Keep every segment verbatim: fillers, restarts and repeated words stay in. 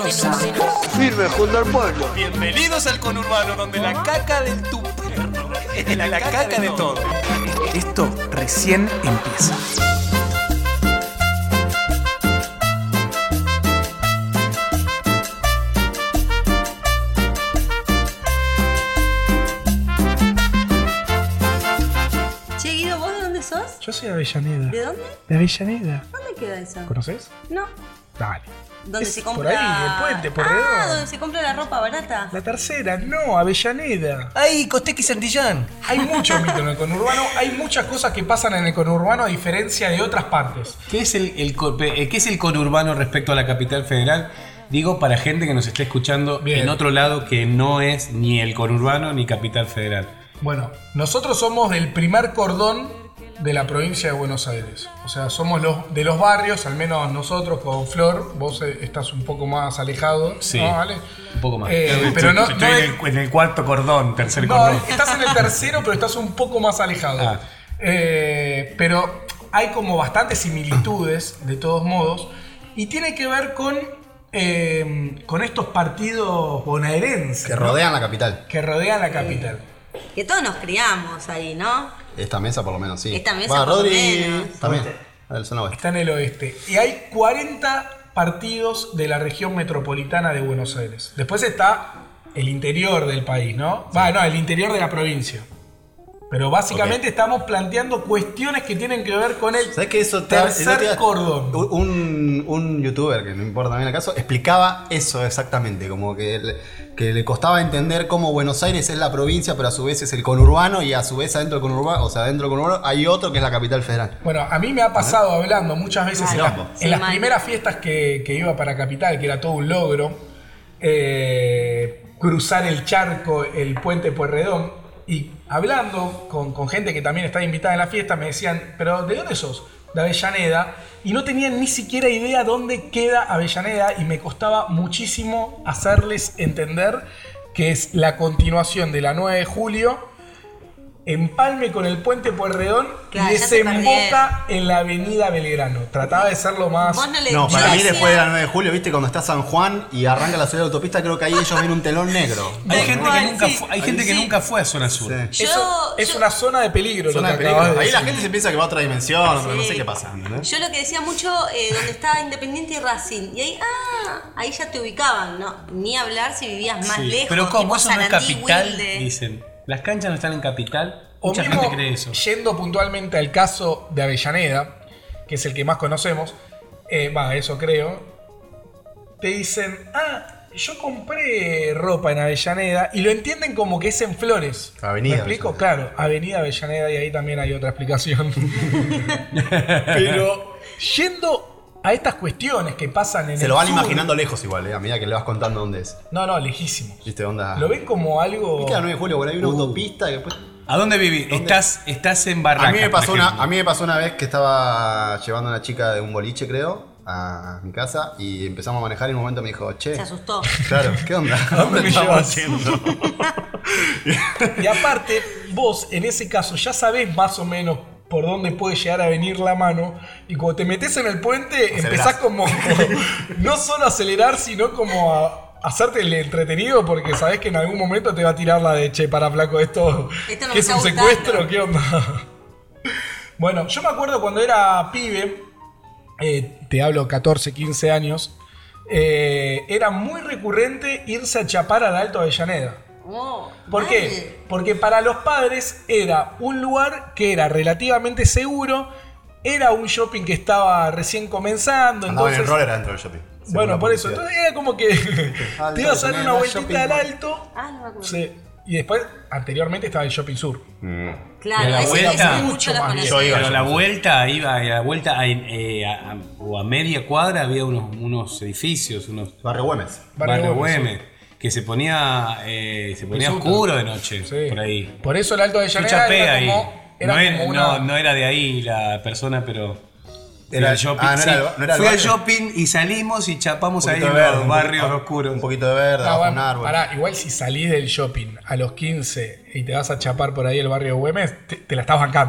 cosa. Firme junto al pueblo. Bienvenidos al conurbano, donde la caca de tu perro es la, la caca, caca de todo. Esto recién empieza. Che, Guido, ¿vos de dónde sos? Yo soy de Avellaneda. ¿De dónde? De Avellaneda. ¿Dónde queda eso? ¿Conoces? No. Dale. ¿Dónde Es se compra? por ahí, el puente, por Ah, Redón. donde se compra la ropa barata. La tercera, no, Avellaneda. Ahí, Costequi Santillán. Hay mucho mito en el conurbano, hay muchas cosas que pasan en el conurbano a diferencia de otras partes. ¿Qué es el, el, eh, ¿qué es el conurbano respecto a la capital federal? Digo para gente que nos esté escuchando Bien. en otro lado que no es ni el conurbano ni capital federal. Bueno, nosotros somos del primer cordón de la provincia de Buenos Aires. O sea, somos los de los barrios, al menos nosotros con Flor, vos eh, estás un poco más alejado, Sí, ¿no, Ale? un poco más. Eh, pero no, Estoy no en, es- el, en el cuarto cordón, tercer No, cordón. estás en el tercero, pero estás un poco más alejado. Ah. Eh, pero hay como bastantes similitudes, de todos modos, y tiene que ver con, eh, con estos partidos bonaerenses, Que ¿no? rodean la capital. que rodean la capital. Que todos nos criamos ahí, ¿no? Esta mesa por lo menos, sí. Esta mesa Va, por lo Rodri menos. también. Del zona oeste. Está en el oeste. Y hay cuarenta partidos de la región metropolitana de Buenos Aires. Después está el interior del país, ¿no? Va, no, el interior de la provincia. Pero básicamente Ok. estamos planteando cuestiones que tienen que ver con el ¿Sabes que eso te- tercer el otro día- cordón. Un, un youtuber, que no importa también el caso, explicaba eso exactamente, como que le, que le costaba entender cómo Buenos Aires es la provincia, pero a su vez es el conurbano, y a su vez adentro del conurbano, o sea, dentro del conurbano hay otro que es la capital federal. Bueno, a mí me ha pasado hablando muchas veces en, Mal. las- Sí, en las mal. primeras fiestas que, que iba para Capital, que era todo un logro, eh, cruzar el charco, el puente Pueyrredón, y hablando con, con gente que también estaba invitada en la fiesta, me decían, ¿pero de dónde sos? De Avellaneda, y no tenían ni siquiera idea dónde queda Avellaneda, y me costaba muchísimo hacerles entender que es la continuación de la nueve de julio, empalme con el puente Pueyrredón Claro, y ya se desemboca en la avenida Belgrano. Trataba de ser lo más... Vos no le No, yo para mí decía- después de la nueve de julio, viste, cuando está San Juan y arranca la ciudad de la autopista, creo que ahí ellos ven un telón negro. Hay Tal gente, cual, que nunca, sí. fue, hay gente que Sí. nunca fue a zona sur. Sí. Yo- Eso es yo- una zona de peligro. Zona lo de que acabas peligro. de Ahí la decir. gente se piensa que va a otra dimensión, pero no Sí. sé qué pasa. ¿no? Yo lo que decía mucho, eh, donde estaba Independiente y Racing. Y ahí, ah, ahí ya te ubicaban, ¿no? Ni hablar si vivías más Sí. lejos. Pero como tipo eso no es Sarandí, capital, Wilde. dicen. Las canchas no están en capital. O Mucha mismo, gente cree eso. yendo puntualmente al caso de Avellaneda, que es el que más conocemos, eh, va, eso creo, te dicen, ah, yo compré ropa en Avellaneda, y lo entienden como que es en Flores. Avenida ¿Me explico? Avellaneda. Claro, Avenida Avellaneda, y ahí también hay otra explicación. Pero yendo a estas cuestiones que pasan en Se el lo van sur- imaginando lejos igual, eh, a medida que le vas contando dónde es. No, no, lejísimo. ¿Viste? Onda. Lo ven como algo... ¿Viste la nueve de julio? Bueno, hay una autopista y después. ¿A dónde vivís? Estás, estás en Barraca. A mí, me pasó por una, ejemplo. a mí me pasó una vez que estaba llevando a una chica de un boliche, creo, a mi casa, y empezamos a manejar y en un momento me dijo, che. Se asustó. Claro, ¿qué onda? ¿A dónde me estamos llevas? yendo? Y aparte, vos en ese caso ya sabés más o menos por dónde puede llegar a venir la mano, y cuando te metes en el puente Acelerás. empezás como, no solo a acelerar, sino como a hacerte el entretenido, porque sabés que en algún momento te va a tirar la de, che, para flaco, esto, Esto no ¿qué me es un está secuestro? gustando. ¿Qué onda? Bueno, yo me acuerdo cuando era pibe, eh, te hablo catorce, quince años, eh, era muy recurrente irse a chapar al Alto Avellaneda. Oh, ¿Por dale. qué? Porque para los padres era un lugar que era relativamente seguro, era un shopping que estaba recién comenzando, Andaba en entonces... el roller adentro del shopping. Bueno, Según por la eso, publicidad. entonces era como que Alto te ibas a dar una Avellaneda, vueltita shopping al mall. alto, Ah, no me acuerdo. sí, y después, anteriormente estaba el shopping sur. Claro, Y a la ese, vuelta- ese mucho mucho lo más conocí. Yo iba Pero yo la no sé. vuelta, iba a la vuelta a, eh, a- a- o a media cuadra había unos, unos edificios, unos Barrio Güemes. Barrio barrio Güemes, Güemes, que se ponía, eh, se ponía Resulta. oscuro de noche, Sí. por ahí. Por eso el Alto Yo Avellaneda chapé era ahí. como, era no, era, como una... no, no era de ahí la persona, pero... Fui Era- al shopping, ah, no sí. era el- no era el Fui al barrio. shopping y salimos y chapamos Un ahí poquito en de verde, los un barrios poquito- oscuros. Un poquito de verde, Ah, abajo bueno, un árbol. pará, igual si salís del shopping a los quince y te vas a chapar por ahí el barrio Güemes, te, te la estás bancando.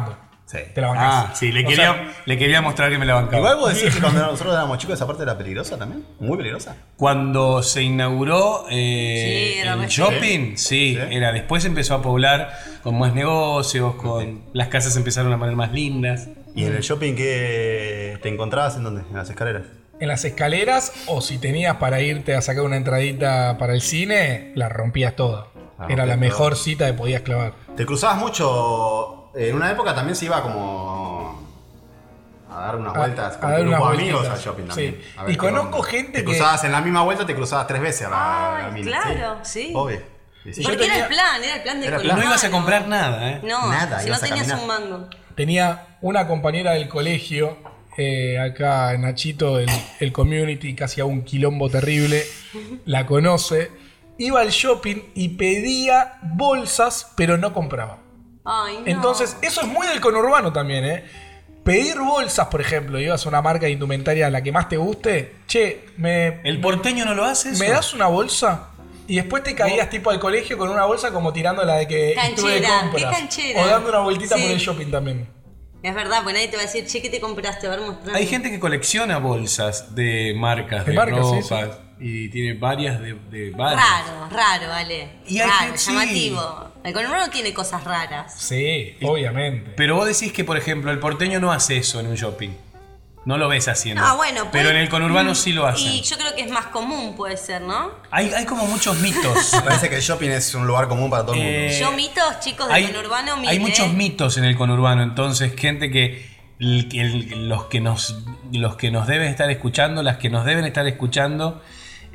Sí. Te la bancás. Ah, sí, le O quería, sea, le quería mostrar que me la bancaba. Igual vos decís que cuando nosotros éramos chicos esa parte era peligrosa también. Muy peligrosa. Cuando se inauguró eh, Sí, era el re shopping, sí, Sí. era. Después empezó a poblar con más negocios, con las casas empezaron a poner más lindas. ¿Y en el shopping qué te encontrabas en dónde? En las escaleras. en las escaleras, o si tenías para irte a sacar una entradita para el cine, la rompías toda. La Era la rompías mejor toda. cita que podías clavar. Te cruzabas mucho. En una época también se iba como a dar unas A- vueltas a con dar tu grupo unas de amigos vueltitas, al shopping sí. también. A ver Y qué conozco onda. gente te que- cruzabas en la misma vuelta, te cruzabas tres veces a la, Ay, la mina. claro, sí. Obvio. Y sí. Porque Yo era tenía- el plan, era el plan del Era el Y plan. no ibas a conurbano. comprar nada, ¿eh? No, Nada, si no ibas a tenías caminar. un mango. Tenía una compañera del colegio, eh, acá en Nachito, el, el community, casi a un quilombo terrible, la conoce, iba al shopping y pedía bolsas, pero no compraba. Ay, no. Entonces, eso es muy del conurbano también, ¿eh? Pedir bolsas, por ejemplo, ibas a una marca de indumentaria, la que más te guste, che, me, ¿El porteño no lo hace eso? ¿me das una bolsa? Y después te caías tipo al colegio con una bolsa como tirando la de que estuve de Canchera, compras. qué canchera. O dando una vueltita Sí. por el shopping también. Es verdad, pues nadie te va a decir, che, ¿qué te compraste? A ver, mostrame. Hay gente que colecciona bolsas de marcas, De de, marcas, sí, ropas, y tiene varias de, de varias. Raro, raro, vale. Y hay raro, gente- sí. llamativo. El conurbano tiene cosas raras. Sí, obviamente. Pero vos decís que, por ejemplo, el porteño no hace eso en un shopping. No lo ves haciendo. Ah, bueno. Pero puede- en el conurbano sí lo hacen. Y yo creo que es más común, puede ser, ¿no? Hay, hay como muchos mitos. Me parece que el shopping es un lugar común para todo el mundo. Eh, Yo mitos, chicos del hay, conurbano, hay miren. muchos mitos en el conurbano, entonces gente que el- el- los que nos los que nos deben estar escuchando, las que nos deben estar escuchando,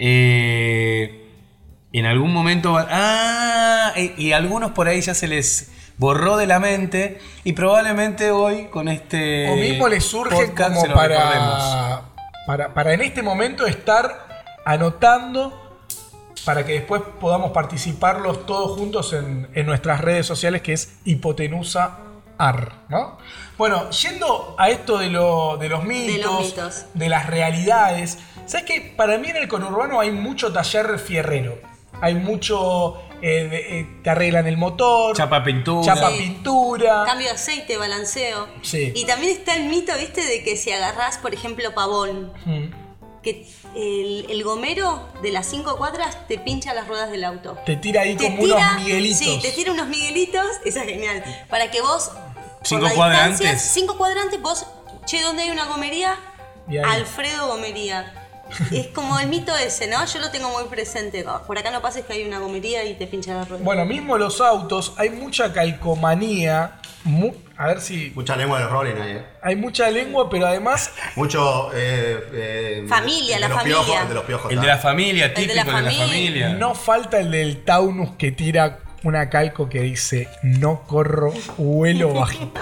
eh, en algún momento van, ah, y, y algunos por ahí ya se les borró de la mente y probablemente hoy con este O mismo les surge podcast se como lo para, recordemos. para, para en este momento estar anotando para que después podamos participarlos todos juntos en, en nuestras redes sociales, que es Hipotenusa Ar, ¿no? Bueno, yendo a esto de, lo, de los mitos, mitos. de las realidades, ¿sabes qué? Para mí en el conurbano hay mucho taller fierrero. Hay mucho... eh, de- eh, te arreglan el motor. Chapa pintura. Chapa Sí. pintura. Cambio de aceite, balanceo. Sí. Y también está el mito, ¿viste? De que si agarrás, por ejemplo, pavón, Mm. que el, el gomero de las cinco cuadras te pincha las ruedas del auto. Te tira ahí Te como tira- unos miguelitos. Sí, te tira unos miguelitos, eso es genial. Para que vos. por Cinco la cuadras distancia, antes. Cinco cuadras antes, vos, che, ¿dónde hay una gomería? Y ahí. Alfredo Gomería. Es como el mito ese, ¿no? Yo lo tengo muy presente. Por acá no pases que hay una gomería y te pincha la rueda. Bueno, mismo los autos, hay mucha calcomanía. mu- a ver si. Mucha lengua de Rolling ahí, eh. Hay mucha lengua, pero además Mucho. Eh, eh, Familia, el de la los familia. Piojos, el de los piojos. El de está. la familia, El de típico la de la familia. familia. no falta el del Taunus que tira una calco que dice: no corro, vuelo bajito.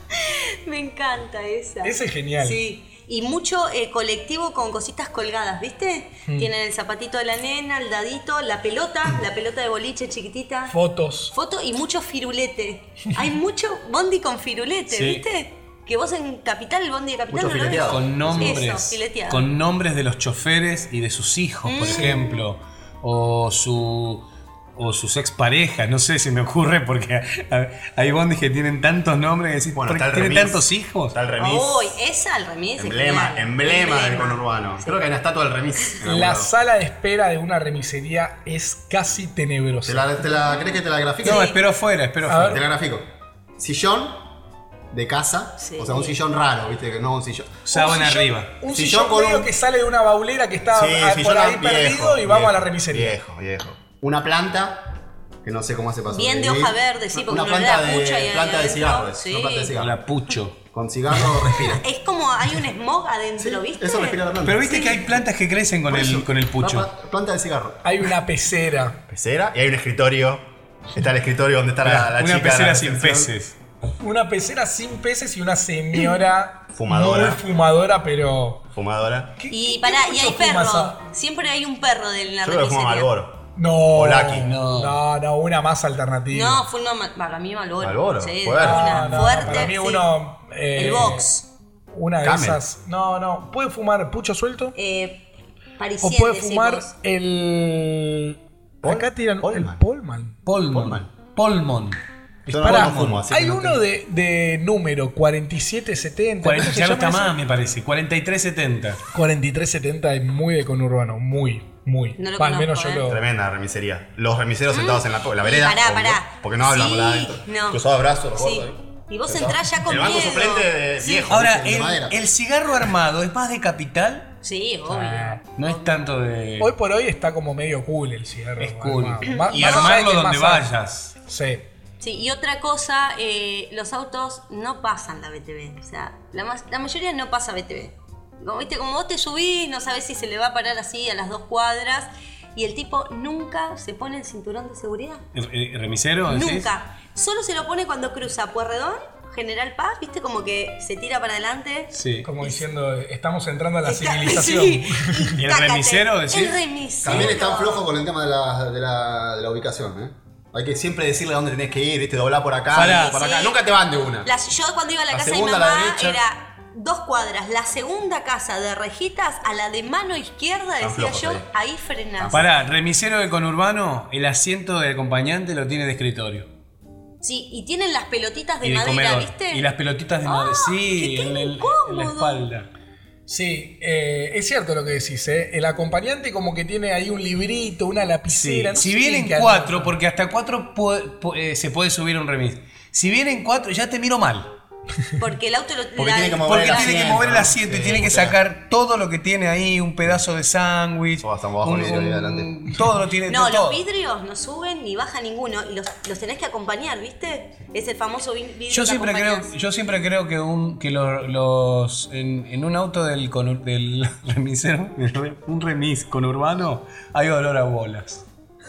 Me encanta esa. Ese es genial. Sí. Y mucho eh, colectivo con cositas colgadas, ¿viste? Mm. Tienen el zapatito de la nena, el dadito, la pelota, la pelota de boliche chiquitita. Fotos. Foto y mucho firulete. Hay mucho bondi con firulete, Sí. ¿viste? Que vos en Capital, el bondi de Capital, Mucho ¿no lo ves? fileteado. Con nombres, Eso, fileteado. con nombres de los choferes y de sus hijos, por ejemplo, o su o sus exparejas, no sé si me ocurre porque a- hay bondis que tienen tantos nombres que decís, Bueno, ¿por está qué el tienen remis. tantos hijos? Está el remis. Uy, esa al remis. es emblema, genial. emblema del Emblema. conurbano. Sí. Creo que hay una estatua del remis. en algún La lado. sala de espera de una remisería es casi ¿Te tenebrosa. la, te la, ¿Crees que te la grafico? No, Sí. espero afuera, espero A afuera. Te la grafico. Sillón de casa. Sí. O sea, un sillón raro, ¿viste? Que no un sillón. Sábana Un sillón- arriba. Un Sillón sillón con medio un- que sale de una baulera que está Sí, ah, por sillón ahí viejo, perdido y vamos viejo, a la remisería. Viejo, viejo. Una planta, que no sé cómo hace para Bien de sobrevivir. hoja verde, sí, porque una no planta le da de, pucha ahí planta de adentro. cigarros. Sí. Una planta de cigarros. La pucho. Con cigarro respira. Es como hay un smog adentro, Sí, ¿viste? eso respira la planta. Pero viste Sí. que hay plantas que crecen con Por el, eso, con el pucho. planta- Planta de cigarro. Hay una pecera. Pecera y hay un escritorio. Está el escritorio donde está la, la Una chica. de pecera la sin recepción. peces. Una pecera sin peces y una señora Fumadora. muy fumadora, pero. Fumadora. ¿Qué- Y qué pará, y mucho hay perro. fumas a- Siempre hay un perro de la Yo creo que fuma remisería. Malboro. No, O Lucky. no, no, no, una más alternativa. No, fue una. ma- Para mí, Malboro. Malboro, Sí, fuerte. una No, no, fuerte. para mí sí. uno. eh, El box. Una de Camel. esas. No, no. ¿Puede fumar pucho suelto? Eh, O parisien, puede decís fumar vos. el. Pol- Acá tiran Polman. el Polman. Polmon. Polman. Polmon. Yo no, Pará, no fumo, así que hay no uno tengo- de, de número cuarenta y siete setenta. cuarenta, ¿cómo se ya no llama está ese? más, me parece. cuarenta y tres setenta. cuarenta y tres setenta es muy de conurbano, muy, muy. No lo Va, al conozco, menos ¿eh? yo lo. Tremenda remisería. Los remiseros sentados en la, la vereda. Pará, obvio, pará. Porque no hablan Sí, por adentro. no. Cruzados de brazos, los Sí. gordos ahí. Y vos entrás ya con El banco miedo. suplente de Sí. viejo. Ahora, ¿viste? De madera. el, el cigarro armado es más de capital. Sí, obvio. Ah, No es tanto de. hoy por hoy está como medio cool el cigarro. Es cool. armado. Más- Y más allá de armarlo que es donde más sano. vayas. Sí. Sí, y otra cosa, eh, los autos no pasan la B T V. O sea, la, mas- la mayoría no pasa B T V. Como, ¿viste? Como vos te subís, no sabés si se le va a parar así a las dos cuadras. Y el tipo nunca se pone el cinturón de seguridad. ¿El- el ¿Remisero? decís? Nunca. Solo se lo pone cuando cruza Pueyrredón, General Paz, ¿viste? Como que se tira para adelante. Sí. Como diciendo, estamos entrando a la Está- civilización. sí. ¿Y el Cácate. remisero, decís? El remisero. También están flojos con el tema de la, de la, de la ubicación, ¿eh? Hay que siempre decirle a dónde tenés que ir, ¿viste? Doblar por acá, Pará. por acá. Sí. Nunca te van de una. Las- yo cuando iba a la, La casa de mi segunda a la mamá derecha. era dos cuadras. La segunda casa de Rejitas a la de mano izquierda, Están decía flojos yo, ahí. ahí frenás. Pará, remisero de conurbano, el asiento del acompañante lo tiene de escritorio. Sí, y tienen las pelotitas de y de madera, comedor. ¿viste? Y las pelotitas de Ah, madera. Sí, que en, qué el- en la incómodo. espalda. Sí, eh, es cierto lo que decís, ¿eh? El acompañante como que tiene ahí un librito, una Sí. lapicera. no Si sé vienen qué cuatro, anda. porque hasta cuatro pu- pu- eh, se puede subir un remis. Si vienen cuatro, ya te miro mal. Porque el auto lo Porque tiene que mover Porque el tiene que asiento, mover el ¿no? asiento y Sí, tiene que o sea. sacar todo lo que tiene ahí, un pedazo de sándwich. O hasta abajo un- el vidrio ahí un- adelante. Todo lo tiene No, todo. los vidrios no suben ni baja ninguno y los, los tenés que acompañar, ¿viste? Es el famoso vi- vidrio Yo que siempre creo, acompañás. yo siempre creo que un que lo- los en, en un auto del conu- del remisero, un remis conurbano, hay olor a bolas.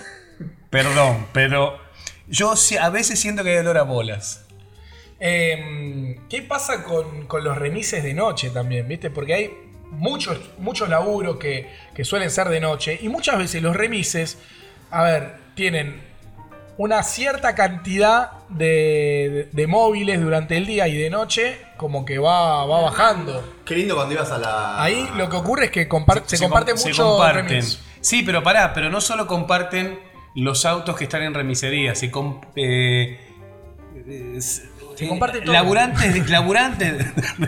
Perdón, pero yo sí- a veces siento que hay olor a bolas. Eh, ¿Qué pasa con, con los remises de noche también? ¿Viste? Porque hay muchos, muchos laburos que, que suelen ser de noche y muchas veces los remises, a ver, tienen una cierta cantidad de, de- de móviles durante el día y de noche como que va, va bajando. Qué lindo cuando ibas a la. Ahí lo que ocurre es que compar- se, comparte com- se mucho comparten. remis. Sí, pero pará, pero no solo comparten los autos que están en remisería, se com- eh, eh, s- Se eh, comparte todo. Laburantes, de- laburantes.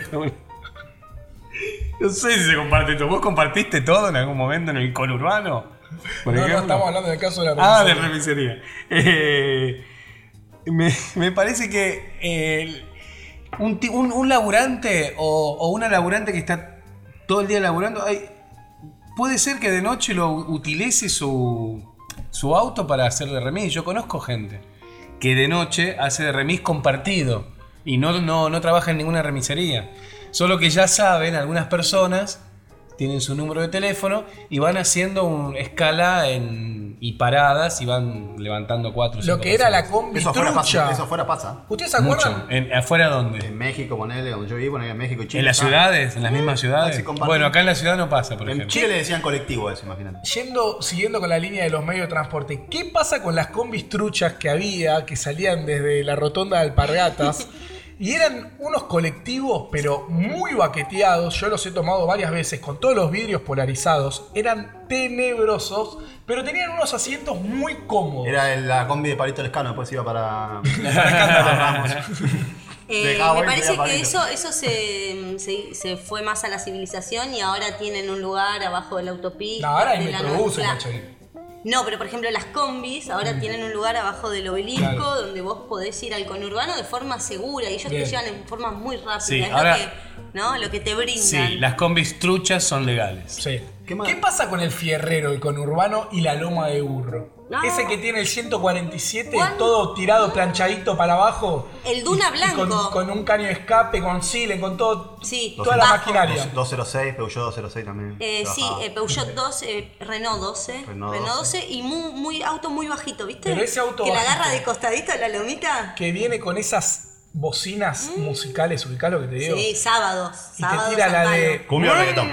No sé si se comparte todo. ¿Vos compartiste todo en algún momento en el conurbano? Por No, no, ejemplo? estamos hablando del caso de la Ah, de remisería. remisería. Eh, me, me parece que eh, un, ti- un- un laburante o, o una laburante que está todo el día laburando, hay- puede ser que de noche lo utilice su, su auto para hacer de remis. Yo conozco gente que de noche hace de remis compartido y no, no, no trabaja en ninguna remisería. Solo que ya saben, algunas personas tienen su número de teléfono y van haciendo un escala en, y paradas y van levantando cuatro o cinco Lo que era la personas. combi Eso afuera trucha. pasa. Eso afuera pasa. ¿Ustedes se acuerdan? Mucho. ¿En, ¿Afuera dónde? En México, ponele, donde yo vivo, en México y Chile. ¿En las ah, ciudades? ¿En las mismas ciudades? sí, comparten. Bueno, acá en la ciudad no pasa, por En ejemplo. Chile le decían colectivo a eso, imagínate. Yendo, siguiendo con la línea de los medios de transporte, ¿qué pasa con las combis truchas que había, que salían desde la rotonda de Alpargatas? Y eran unos colectivos, pero muy baqueteados. Yo los he tomado varias veces con todos los vidrios polarizados. Eran tenebrosos, pero tenían unos asientos muy cómodos. Era el- la combi de Palito Lescano, después iba para. para Ramos. Eh, Dejaba me buen parece día, que Pablito. eso, eso se, se, se fue más a la civilización y ahora tienen un lugar abajo de la autopista. No, ahora hay de la metrobuses, Claro. macho. No, pero por ejemplo las combis ahora tienen un lugar abajo del obelisco Claro. donde vos podés ir al conurbano de forma segura y ellos Bien. te llevan en forma muy rápida. Sí, es ahora- lo, que, ¿no? lo que te brindan. Sí, las combis truchas son legales. Sí. ¿Qué ¿Qué, más? pasa con el fierrero, el conurbano y la loma de burro? No. Ese que tiene el ciento cuarenta y siete, ¿Cuál? todo tirado, planchadito para abajo. El Duna y- y con, blanco. con un caño de escape, con silen, con todo. Sí, toda la bajo. maquinaria. doscientos seis, Peugeot doscientos seis también. Eh, sí, trabajaba. eh, Peugeot doce, eh, Renault doce, Renault Renault doce. doce y muy, muy auto muy bajito, ¿viste? Pero ese auto que la bajito. agarra de costadito a la lomita. Que viene con esas bocinas musicales, ubicás lo que te digo. Sí, sábados. Y sábados te tira la al de. palo. Cumbia o reggaetón.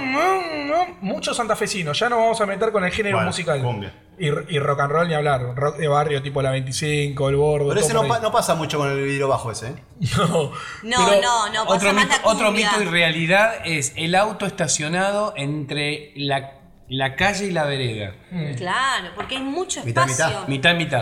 Muchos santafesinos. Ya nos vamos a meter con el género Bueno, musical. cumbia. Y, y rock and roll ni hablar. Rock de barrio tipo la veinticinco, el Bordo. Pero ese todo no, por pa- no pasa mucho con el vidrio bajo ese, ¿eh? ahí. No, No, pero- no, no, pasa Otro más mito, la otro cumbia. mito y realidad es el auto estacionado entre la, la calle y la vereda. Claro, porque hay mucho Mitad, espacio. mitad. Mitad, mitad.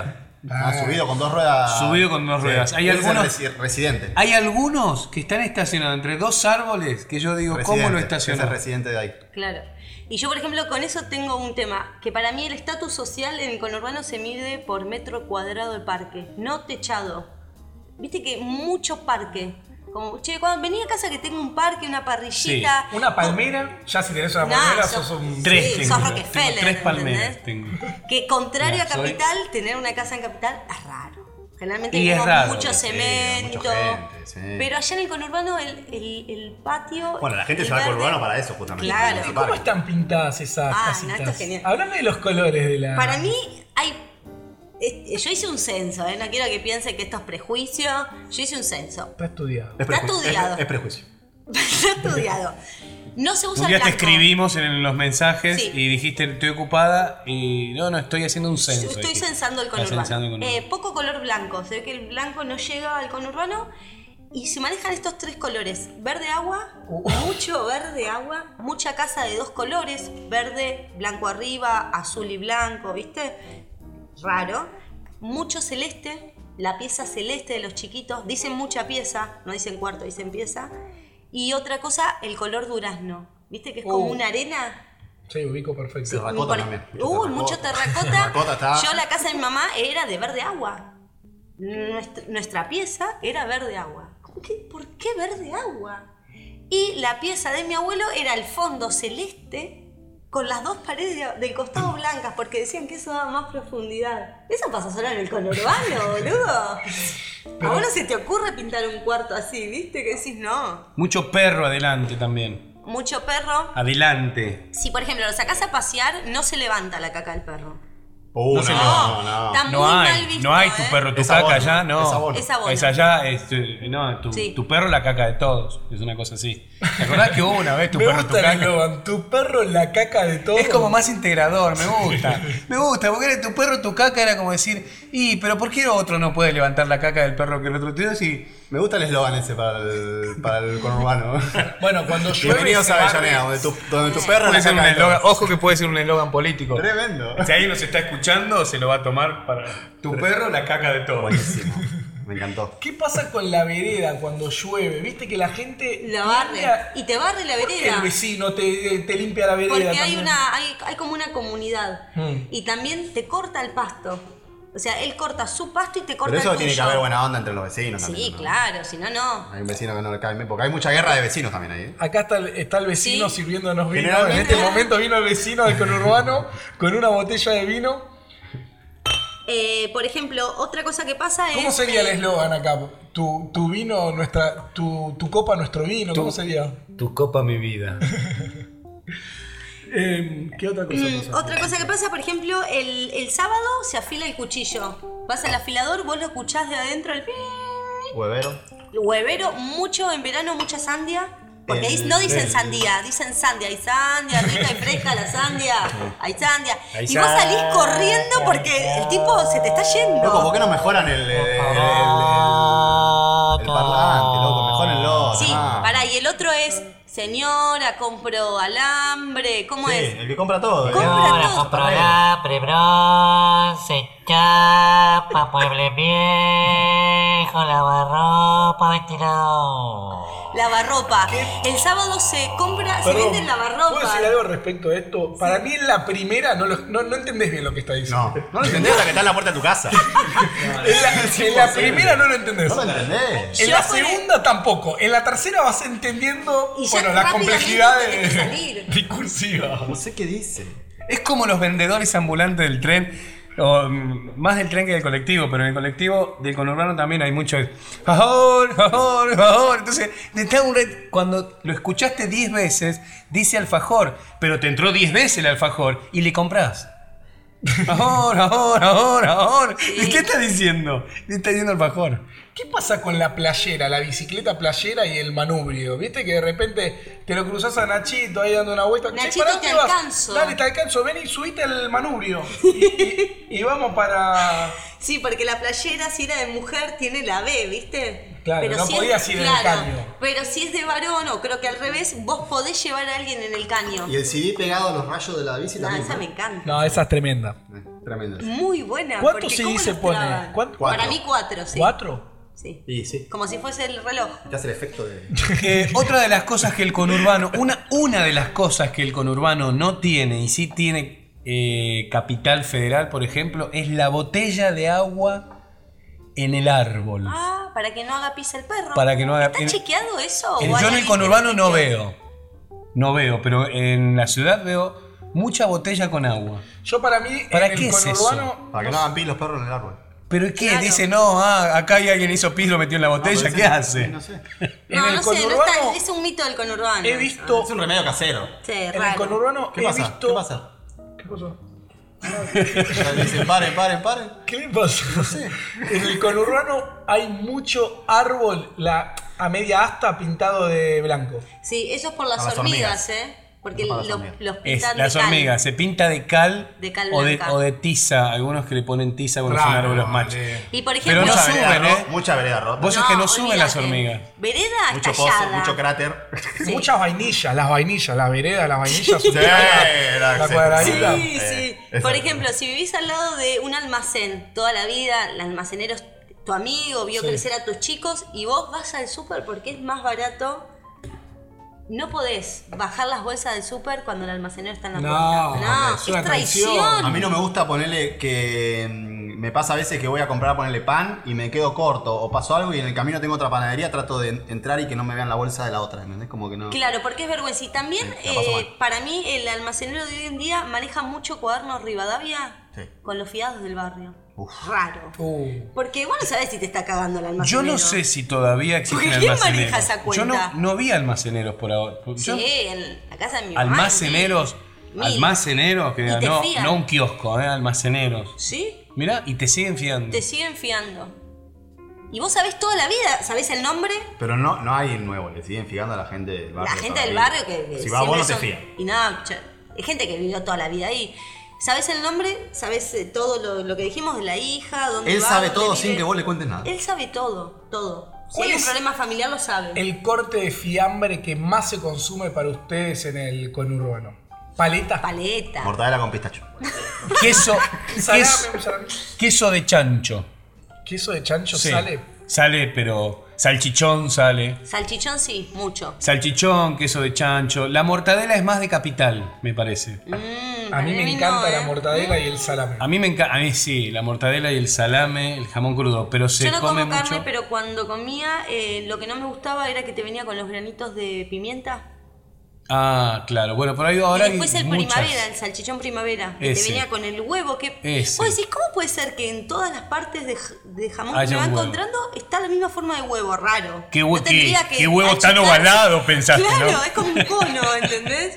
Ah, subido con dos ruedas. Subido con dos ruedas. Sí. Hay Ese es algunos- resi- residente. Hay algunos que están estacionados entre dos árboles que yo digo, ¿cómo lo Residente, estacionó? ese es residente de ahí. Claro. Y yo, por ejemplo, con eso tengo un tema, que para mí el estatus social en el conurbano se mide por metro cuadrado de parque, no techado. Viste que mucho parque. Como, che, cuando vení a casa que tengo un parque, una parrillita. Una palmera, ya si tenés una Nah, palmera sos- sos un... Tres Sí, tengo. sos yo. Rockefeller, Tengo tres palmeras. ¿entendés? Tengo. Que contrario Ya, a soy- Capital, tener una casa en Capital es raro. Generalmente Y es tenemos raro, mucho sí, cemento. mucha gente, sí. Pero allá en el conurbano, el, el, el patio. Bueno, la gente el se va al verde- conurbano para eso, justamente. Claro. para ¿Y ese cómo parque. están pintadas esas Ah, casitas? no, esto es genial. Hablame de los colores de la... Para mí, hay. eh, Yo hice un censo, ¿eh? No quiero que piensen que esto es prejuicio. Yo hice un censo. Está estudiado. Es Está preju- estudiado. Es, es prejuicio. Está estudiado. No se usa Un día el te blanco. escribimos en los mensajes Sí. y dijiste, estoy ocupada y no, no, estoy haciendo un censo. Estoy dijiste. censando el Estás conurbano. censando el conurbano. Eh, poco color blanco. Se ve que el blanco no llega al conurbano. Y se manejan estos tres colores. Verde agua, Uh. mucho verde agua, mucha casa de dos colores. Verde, blanco arriba, azul y blanco, ¿viste? Raro. Mucho celeste. La pieza celeste de los chiquitos. Dicen mucha pieza, no dicen cuarto, dicen pieza. Y otra cosa, el color durazno. ¿Viste que es como Uh. una arena? Sí, ubico perfecto. Terracota Por- también. Uy, mucho terracota. Terracota está- Yo la casa de mi mamá era de verde agua. Nuestra, nuestra pieza era verde agua. ¿Cómo que- ¿Por qué verde agua? Y la pieza de mi abuelo era el fondo celeste con las dos paredes de- del costado blancas porque decían que eso daba más profundidad. Eso pasa solo en el conurbano, boludo. A vos no se te ocurre pintar un cuarto así, ¿viste? Que decís no. Mucho perro adelante también. Mucho perro. Adelante. Si, por ejemplo, lo sacás a pasear, no se levanta la caca del perro. Uh, No no, se no, lo- no. Está No muy hay, mal visto, no hay tu ¿eh? perro, tu Es caca abono, allá, no. es abono. Es abono. Es allá, es, eh, no, tu, Sí. tu perro la caca de todos. Es una cosa así. ¿Te acordás que hubo una vez tu Me perro tu gusta el caca? eslogan, tu perro la caca de todo. Es como más integrador, me gusta. Me gusta, porque era tu perro, tu caca era como decir, y pero ¿por qué otro no puede levantar la caca del perro que el otro tiene? Si Me gusta el eslogan ese para el, para el conurbano. Bueno, cuando llueve Bienvenidos se a barre- Avellaneda, donde tu, donde tu perro puede la ser un caca de eslogan, todo. ojo que puede ser un eslogan político. Tremendo. Si alguien nos está escuchando, se lo va a tomar para tu perro la caca de todos. Buenísimo. Me encantó. ¿Qué pasa con la vereda cuando llueve? Viste que la gente La barre. limpia- Y te barre la ¿Por qué vereda. el vecino te, te limpia la vereda Porque hay también? una, hay, hay como una comunidad. Hmm. Y también te corta el pasto. O sea, él corta su pasto y te corta Pero eso el tuyo. tiene que haber buena onda entre los vecinos Sí, también. ¿no? claro, si no, no. Hay un vecino que no le cae bien, porque hay mucha guerra de vecinos también ahí. ¿eh? Acá está el, está el vecino Sí. sirviéndonos vino. En Generalmente- este momento vino el vecino del conurbano con una botella de vino. Eh, por ejemplo, otra cosa que pasa es... ¿Cómo sería el eh, eslogan acá? Tu, tu vino, nuestra, tu, tu copa, nuestro vino. ¿Cómo sería? Tu copa, mi vida. Eh, ¿Qué otra cosa Mm, pasa? otra cosa que pasa, por ejemplo, el, el sábado se afila el cuchillo. Vas al afilador, vos lo escuchás de adentro, el Huevero. huevero, mucho en verano, mucha sandia. Porque ahí El- no dicen el- sandia, dicen sandia. Hay sandia, rica y fresca la sandia. Hay sandia. Hay Y vos salís sandia. corriendo porque el tipo se te está yendo. Loco, ¿por qué no mejoran el, el, el, el- el parlante, loco? Mejórenlo. Sí, ah. pará, y el otro es, señora, compro alambre. ¿Cómo Sí, es? el que compra todo. Compra el- todo. el- Compro alambre, bronce, chapa, mueble viejo, lavarropa, ventilador. Lavarropa. El sábado se compra, se Perdón, vende ¿puedo lavarropa. decir algo respecto a esto? Para mí en la primera no, lo- no, no entendés bien lo que está diciendo. No, no lo entendés hasta que está en la puerta de tu casa. En la, en la primera no lo entendés. No lo entendés. En Yo la por- segunda tampoco. En la tercera vas entendiendo Y ya bueno, la rápidamente complejidad tenés que de, salir. discursiva. No sé qué dice. Es como los vendedores ambulantes del tren, o mm, más del tren que del colectivo, pero en el colectivo del conurbano también hay mucho favor, favor, favor. Entonces, está un re- cuando lo escuchaste diez veces, dice alfajor, pero te entró diez veces el alfajor y le compras. Favor, favor, favor, favor. ¿Y qué está diciendo? Le está diciendo alfajor. ¿Qué pasa con la playera, la bicicleta playera y el manubrio? ¿Viste que de repente te lo cruzas a Nachito ahí dando una vuelta? Che, Nachito, ¿para te dónde vas? alcanzo. Dale, te alcanzo. Ven y subite al manubrio. Y, y- y vamos para... Sí, porque la playera, si era de mujer, tiene la B, ¿viste? Claro, no si podías es, ir en el caño. Pero si es de varón, o creo que al revés, vos podés llevar a alguien en el caño. Y el C D pegado a los rayos de la bici No, también. esa ¿no? me encanta. No, esa es tremenda. Eh. Tremendo. Muy buena. ¿Cuánto porque sí ¿cómo se los pone? traban? ¿Cuánto? Para mí cuatro, sí. ¿Cuatro? Sí. Y sí. Como si fuese el reloj. Te hace el efecto de. Eh, otra de las cosas que el conurbano, una, una de las cosas que el conurbano no tiene y sí tiene eh, Capital Federal, por ejemplo, es la botella de agua en el árbol. Ah, para que no haga pis el perro. Para que no haga- ¿Está en- chequeado eso? En- ¿O hay yo en el alguien conurbano que no chequeó? veo. No veo, pero en la ciudad veo mucha botella con agua. Yo para mí, ¿Para en qué el es conurbano... Para que no hagan pis los perros en el árbol. ¿Pero qué? Claro. Dice, no, ah, acá hay alguien hizo pis, lo metió en la botella, No, ¿qué pero hace? No sé. En No, el no sé, no conurbano está, es un mito del conurbano. he visto... Es un remedio casero. Sí, En el raro. conurbano ¿Qué he pasa? visto... ¿Qué pasa? ¿Qué pasó? Dicen, paren, paren, paren. ¿Qué le pasa? No sé. En el conurbano hay mucho árbol la, a media asta pintado de blanco. Sí, eso es por las, A las hormigas, hormigas. ¿eh? Porque Eso para las los, hormigas. los Es pintan las de cal. hormigas, se pinta de cal, De cal o, de, blanca. o de tiza, algunos que le ponen tiza cuando son Raro, árboles vale. machos. Y por Pero ejemplo, no Mucha suben, vereda, ¿eh? ro- Mucha vereda rota. Vos es que no suben las olvídate. hormigas. Vereda Mucho pozo, estallada. mucho cráter. Sí. Muchas vainillas, las vainillas, las veredas, las vainillas. Sí, la, la- la sí. cuadradita. Sí, Eh, sí. esa- Por ejemplo, si vivís al lado de un almacén toda la vida, el almacenero es tu amigo, vio Sí. crecer a tus chicos y vos vas al súper porque es más barato. No podés bajar las bolsas del súper cuando el almacenero está en la No, puerta. No, es es, una traición. traición. A mí no me gusta ponerle que. mm, Me pasa a veces que voy a comprar, ponerle pan y me quedo corto. O pasó algo y en el camino tengo otra panadería, trato de entrar y que no me vean la bolsa de la otra. ¿Entendés? Como que no. Claro, porque es vergüenza. Y también, Sí, la paso eh, mal. para mí, el almacenero de hoy en día maneja mucho cuadernos Rivadavia Sí. con los fiados del barrio. Uf. Raro. Uh, Porque vos no sabés si te está cagando el Yo almacenero. no sé si todavía existen Porque ¿quién almaceneros. maneja esa Yo no, cuenta? no vi almaceneros por ahora. Yo- Sí, en la casa de mi mamá. almaceneros, mil. almaceneros, que Y te no, fían. no un kiosco, eh, almaceneros. ¿Sí? Mirá, y te siguen fiando. Te siguen fiando. Y vos sabés toda la vida, ¿sabés el nombre? Pero no, no hay el nuevo, le siguen figando a la gente del barrio. La gente del todavía. barrio que, que Si vas vos no te siempre fías. son- Y no, che, hay gente que vivió toda la vida ahí. ¿Sabés el nombre? ¿Sabés eh, todo lo, lo que dijimos de la hija? ¿Dónde Él va, sabe dónde todo vive? sin que vos le cuentes nada. Él sabe todo, todo. Si ¿Cuál hay un es problema familiar lo sabe. el corte de fiambre que más se consume para ustedes en el conurbano. Paleta. Paleta. Mortadela con pistacho. Queso, Salame, queso, un salame. queso de chancho. Queso de chancho Sí, sale. Sale, pero salchichón sale. Salchichón sí, mucho. Salchichón, queso de chancho. La mortadela es más de capital, me parece. Mm, A mí me no, encanta la ¿eh? mortadela y el salame. A mí me encanta, a mí sí, la mortadela y el salame, el jamón crudo, pero se Yo no come como carne, mucho. pero cuando comía, eh, lo que no me gustaba era que te venía con los granitos de pimienta. Ah, claro. Bueno, por ahí ahora y después hay el muchas. primavera, el salchichón primavera, que te Ese. venía con el huevo. Que Ese. vos decís, ¿cómo puede ser que en todas las partes de, j- de jamón que Haya me va un huevo. encontrando está la misma forma de huevo? Raro. Qué, hue- No tendría qué- que qué huevo tan achicar- ovalado, pensaste, Claro, ¿no? es como un cono, ¿entendés?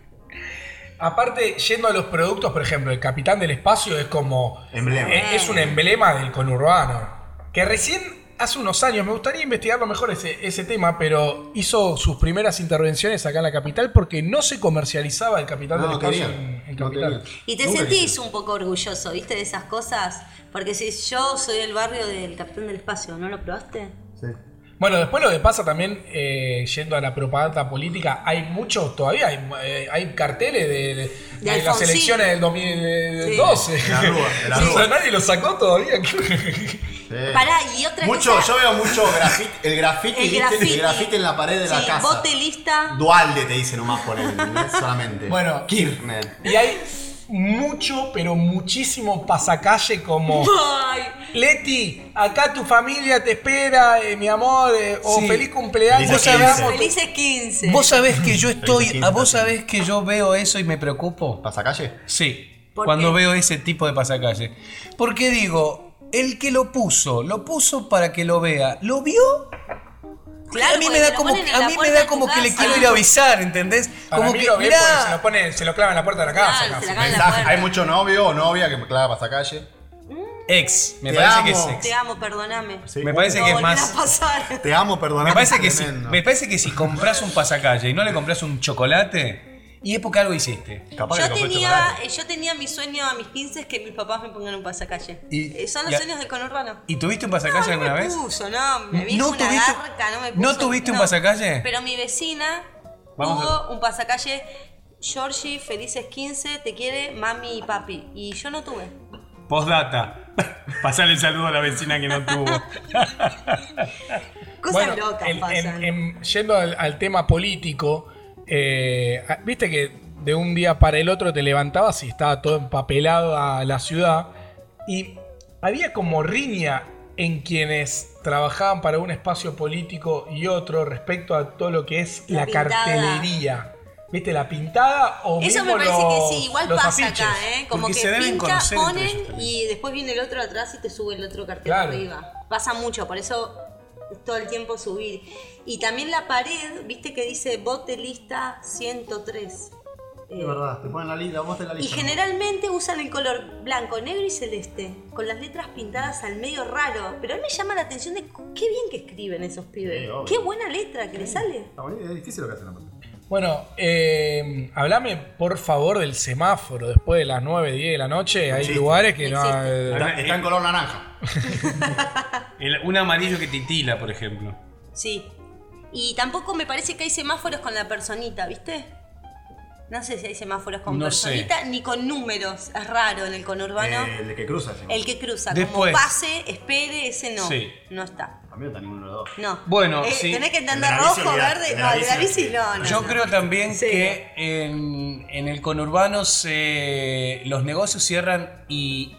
Aparte, yendo a los productos, por ejemplo, el Capitán del Espacio es como... Emblema. Es, es un emblema del conurbano. Que recién, hace unos años, me gustaría investigarlo mejor ese, ese tema, pero hizo sus primeras intervenciones acá en la capital porque no se comercializaba el Capitán No, del no Espacio quería. en, en No capital. quería. Y te Nunca sentís quise. un poco orgulloso, ¿viste? De esas cosas. Porque si yo soy del barrio del Capitán del Espacio, ¿no lo probaste? Sí. Bueno, después lo que pasa también, eh, yendo a la propaganda política, hay muchos, todavía hay, eh, hay carteles de, de- de las Alfonsín. elecciones del dos mil doce. De la Rúa, de la Sí, Rúa. nadie lo sacó todavía. Sí. Pará, y otra Mucho, cosa. yo veo mucho grafiti, el grafiti, El ¿viste? grafiti. El grafiti en la pared de la Sí, casa. bote lista. Dualde te dice nomás por él, ¿entendés? Solamente. Bueno. Kirchner. Y hay mucho, pero muchísimo pasacalle como... Ay, Leti, acá tu familia te espera, eh, mi amor, eh, o Sí. feliz cumpleaños. Felices te quince. amo, tu- felices quince. ¿Vos sabés que yo estoy, quince, a vos sí. sabés que yo veo eso y me preocupo? ¿Pasacalle? Sí, ¿Por cuando qué? veo ese tipo de pasacalle. Porque digo, el que lo puso, lo puso para que lo vea. ¿Lo vio? Claro, a mí me porque da te lo como, ponen en a la mí me puerta da de tu como que le casa. quiero ir a avisar, ¿entendés? Para Como mí que, lo ve porque se mirá, lo, pone, se lo clava en la puerta de la casa. Claro, casi. se la clava en la Mensaje. puerta. Hay mucho novio o novia que clava pasacalle. ex, me Te parece amo. que es ex. Te amo, perdóname. Sí. Me parece No que es volverá más... a pasar. Te amo, perdoname. Me parece que si, Tremendo. me parece que si compras un pasacalle y no le compras un chocolate, y es porque algo hiciste. Capaz que Yo le compré tenía, chocolate. eh, yo tenía mi sueño a mis quince es que mis papás me pongan un pasacalle. Y- Eh, Son los y a- sueños del conurbano. ¿Y tuviste un pasacalle No, alguna no me vez? puso, no, me vino ¿No una tuviste- garca, no me puso. ¿No tuviste un pasacalle? Pero mi vecina Vamos tuvo un pasacalle, Georgie, felices quince, te quiere mami y papi. Y yo no tuve. Postdata. Pasarle el saludo a la vecina que no tuvo. Cosas Bueno, locas en- pasan. en- en- yendo al, al tema político, eh, viste que de un día para el otro te levantabas y estaba todo empapelado a la ciudad y había como riña en quienes trabajaban para un espacio político y otro respecto a todo lo que es La la, pintada. cartelería. ¿Viste? La pintada o Eso mismo me parece los- que sí, igual los pasa afiches. acá, ¿eh? Como Porque que se deben pinta, conocer entre ponen ellos también. y después viene el otro atrás y te sube el otro cartel Claro. arriba. Pasa mucho, por eso es todo el tiempo subir. Y también la pared, viste que dice bote lista ciento tres. Eh, Es verdad, te ponen la lista, vos te la y lista. generalmente usan el color blanco, negro y celeste, con las letras pintadas al medio raro. Pero a mí me llama la atención de qué bien que escriben esos pibes. Sí, obvio. Qué buena letra que les sale. Está bonito, es difícil lo que hacen aparte. Bueno, eh, hablame por favor del semáforo. Después de las nueve, diez de la noche, hay existe. lugares que no. Existe. eh, Está, está en color naranja. El- un amarillo que titila, por ejemplo. Sí. Y tampoco me parece que hay semáforos con la personita, ¿viste? No sé si hay semáforos con No sé. personita ni con números. Es raro en el conurbano. Eh, el de que cruza, sí. El que cruza, Después. como pase, espere, ese no. Sí. No está. También está ninguno de los dos. No. Bueno, Eh, sí. Tenés que entender El de la bici, rojo, olvidate. verde. El de No, la el de la bici, bici no, no. Yo no. creo también Sí. que en, en el conurbano se, los negocios cierran y,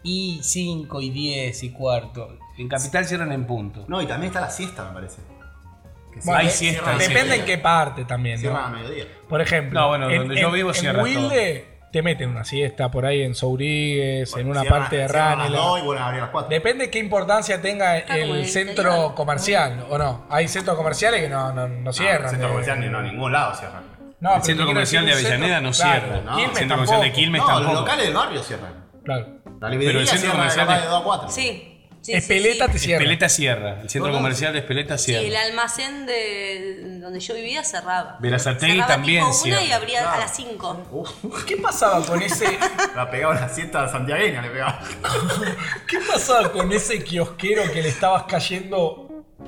y cinco, y diez, y cuarto. En Capital cierran en punto. No, y también está la siesta, me parece. Que Bueno, Hay eh, siesta, cierran hay a Depende en mediodía. qué parte también, ¿no? Cierran a mediodía. Por ejemplo, No, bueno, donde yo vivo cierra en Wilde te meten una siesta por ahí en Sourigues, en una Cierran- parte de cierran a las Ranela. dos y vuelven a abrir a las cuatro. Depende qué importancia tenga Está como en el el centro interior. comercial, ¿o no? Hay centros comerciales que no, no, no No, cierran. el centro de- comercial ni no, a ningún lado cierran. No, El pero centro quiero comercial decir de un Avellaneda no cierra. Claro, No, Quilmes el centro tampoco. comercial de Quilmes No, los tampoco. locales del barrio cierran. Claro. La librería el centro cierra comercial capaz de- de dos a cuatro. Sí. sí, Espeleta sí, te sí. cierra. Espeleta cierra. El centro No, no, comercial de Espeleta Sí, el cierra. almacén de donde yo vivía cerraba. Verazategui Cerraba también tipo una y cierra. abría a Claro. las cinco. ¿Qué pasaba con ese La pegaba una siesta santiagueña, le pegaba. ¿Qué pasaba con ese kiosquero que le estabas cayendo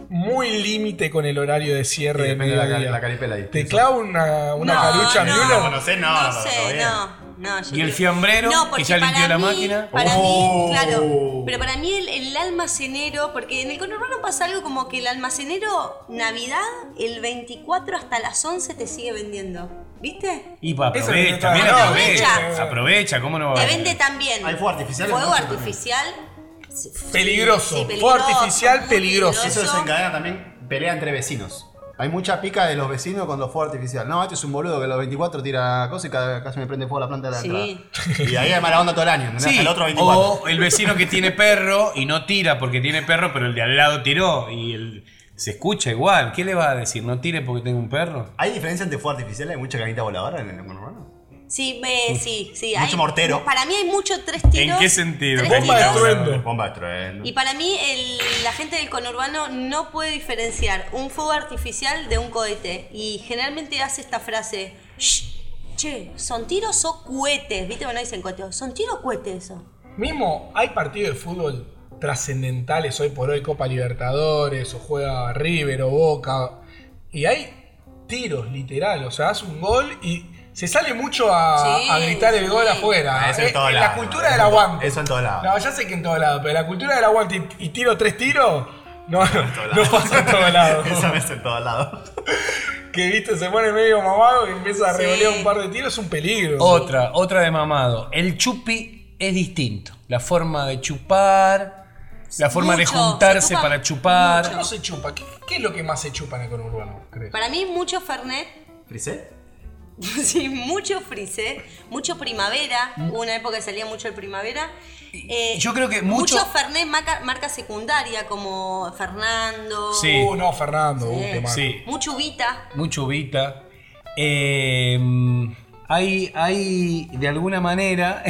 muy límite con el horario de cierre Sí, de depende de la mediodía? ca- la caripela ahí. ¿Te clava una, una No, carucha no. Müller? No, no sé, no, No no, no, sé, todo bien. no. No, yo ¿Y el creo- fiambrero, No, que porque ya limpió para la mí- máquina? Para Oh. mí, claro. Pero para mí el, el almacenero, porque en el conurbano pasa algo como que el almacenero Navidad, el veinticuatro hasta las once te sigue vendiendo. ¿Viste? Y pa, Eso aprovecha, es también no, aprovecha. aprovecha. Aprovecha, ¿cómo no va Te a vende también. Hay fuego artificial en Fuego la noche artificial. Sí, Peligroso. sí, Fuego artificial, muy peligroso. Eso desencadena también pelea entre vecinos. Hay mucha pica de los vecinos con los fuegos artificiales. No, este es un boludo que a los veinticuatro tira cosas y cada- casi me prende fuego la planta de la Sí. entrada. Y ahí hay mala onda todo el año. ¿entendés? Sí, Hasta el otro veinticuatro. o el vecino que tiene perro y no tira porque tiene perro, pero el de al lado tiró y el, se escucha igual. ¿Qué le va a decir? ¿No tire porque tengo un perro? ¿Hay diferencia entre fuegos artificiales? ¿Hay mucha canita voladora en el conurbano? Sí, me- sí, sí. Mucho mortero. Para mí hay mucho tres tiros. ¿En qué sentido? tres Bomba de tiros. trueno. Bomba de trueno. Y para mí el- la gente del conurbano no puede diferenciar un fuego artificial de un cohete. Y generalmente hace esta frase, "Shh, che, ¿son tiros o cohetes?" ¿Viste cuando dicen cohetes? ¿Son tiros o cohetes eso? Mismo hay partidos de fútbol trascendentales hoy por hoy, Copa Libertadores, o juega River o Boca, y hay tiros literal, o sea, hace un gol y se sale mucho a, Sí, a gritar el sí. gol afuera. Ah, eso en Eh, todos en la lados, cultura ¿no? del Eso en to- aguante. eso en todos lados. No, ya sé que en todos lados, pero la cultura del aguante y, y tiro tres tiros, no, todos no lados. pasa en todos lados. Esa vez en todos lados. Que viste, se pone medio mamado y empieza a Sí. revolear un par de tiros, es un peligro. Otra, otra de mamado. El chupi es distinto. La forma de chupar, la forma de Mucho, juntarse se chupa para chupar. ¿Cómo se chupa? ¿Qué, qué es lo que más se chupa en el conurbano, crees? Para mí mucho Fernet, ¿Frisé? sí, mucho frisé, mucho primavera. Hubo una época que salía mucho el primavera. Eh, Yo creo que mucho- Fernet marca, marca secundaria como Fernando. Sí. Uh, no, Fernando, uh, Sí. qué mal. Sí, Mucho Ubita. mucho ubita. Eh, hay, hay, de alguna manera,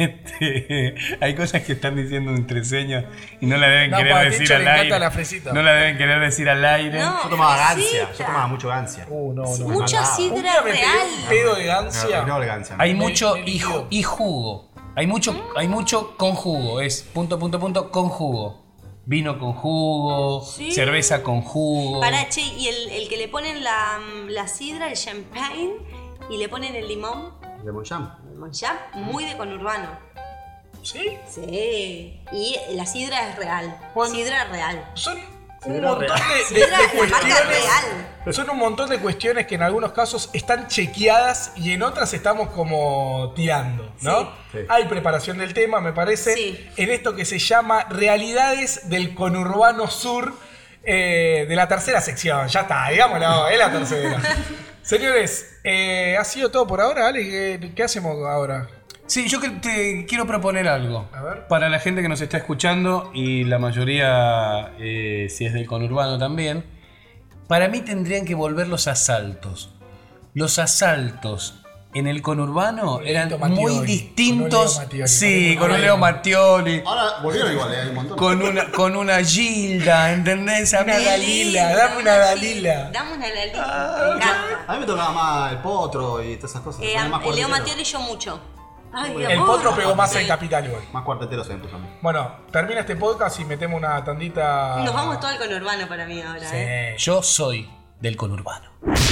este, hay cosas que están diciendo entre señas y no la deben No, querer para decir Tincho al le encanta aire. la fresita. No la deben querer decir al aire. No. Yo tomaba Fresita. gancia. Yo tomaba mucho gancia. Uh, no, no. Mucha mataba. Un sidra día me pegué real. un pedo de No, gancia. no, gancia. Hay Me- mucho me y, liquidó. ju- y jugo. Hay mucho, hay mucho con jugo. Es punto, punto, punto con jugo. Vino con jugo, Sí. cerveza con jugo. Para, che, y el, el que le ponen la, la sidra, el champagne, y le ponen el limón, De Monjam. el monjam, muy de conurbano. ¿Sí? Sí. Y la sidra es real. Bueno, sidra real. Son un Sidra montón real. de, de- Sidra, de la marca cuestiones. real. Son un montón de cuestiones que en algunos casos están chequeadas y en otras estamos como tirando, ¿no? Sí. Sí. Hay preparación del tema, me parece, Sí. en esto que se llama Realidades del Conurbano Sur, eh, de la tercera sección. Ya está, digámoslo, es la tercera. Señores, eh, ¿ha sido todo por ahora, Ale? ¿Qué, qué hacemos ahora? Sí, yo que te quiero proponer algo. A ver. Para la gente que nos está escuchando y la mayoría, eh, si es del conurbano también, para mí tendrían que volver los asaltos. Los asaltos en el conurbano Con eran Lito Mattioli, muy distintos. con un Leo Mattioli, Sí, con con un un Leo Leo Mattioli, Ahora volvieron igual, eh, hay un montón. con una, con una Gilda, ¿entendés? A mí- Una Dalila, dame una Dalila. Dame una Dalila. Me encanta. A mí me tocaba más el potro y todas esas cosas. Eh, Ponía más a- Leo cuartetero. Mattioli y yo mucho. Ay, Dios. El potro pegó más Sí. en Capital igual. Más cuartetero siempre también. Bueno, termina este podcast y metemos una tandita. Nos vamos todo al conurbano para mí ahora, Sí. ¿eh? Yo soy del conurbano.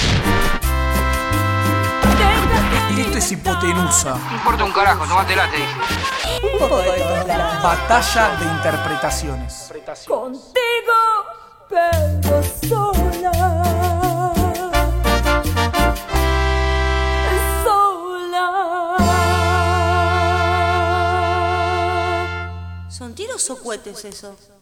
Y esto es hipotenusa. No importa un carajo, tomátela, te dije. Batalla de interpretaciones. Contigo, pero sola. Sola. ¿Son tiros o cohetes eso?